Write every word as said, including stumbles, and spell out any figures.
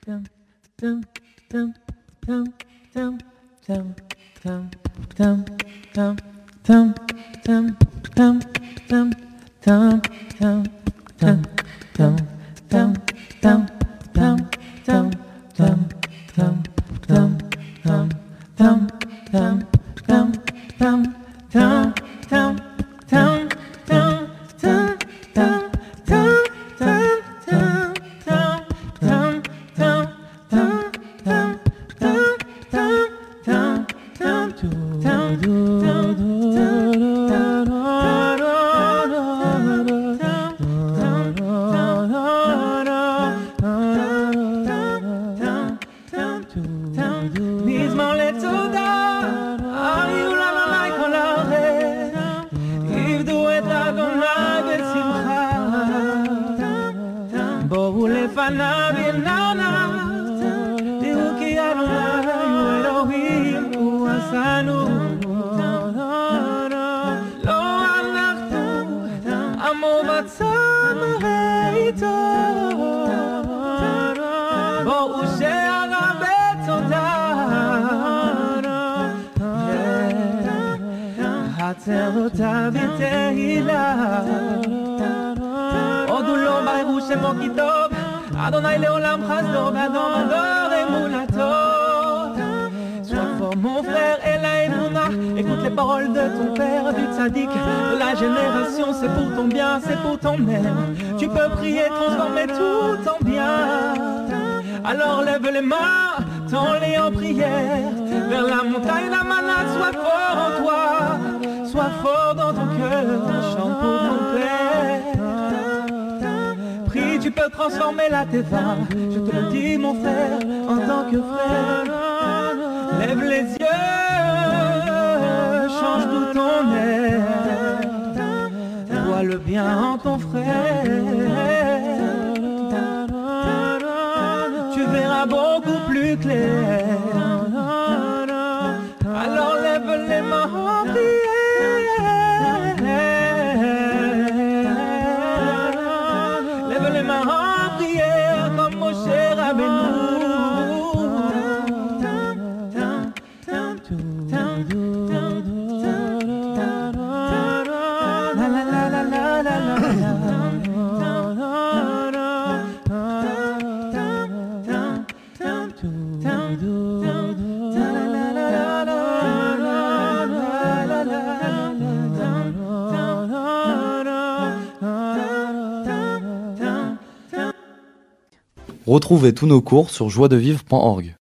Je te le dis mon frère, en tant que frère. Lève les yeux, change tout ton air. Vois le bien en ton frère. Tu verras beaucoup plus clair. Alors lève les mains en prière. Lève les mains en prière comme Moshe Rabbeinu. Retrouvez tous nos cours sur joie de vivre point org.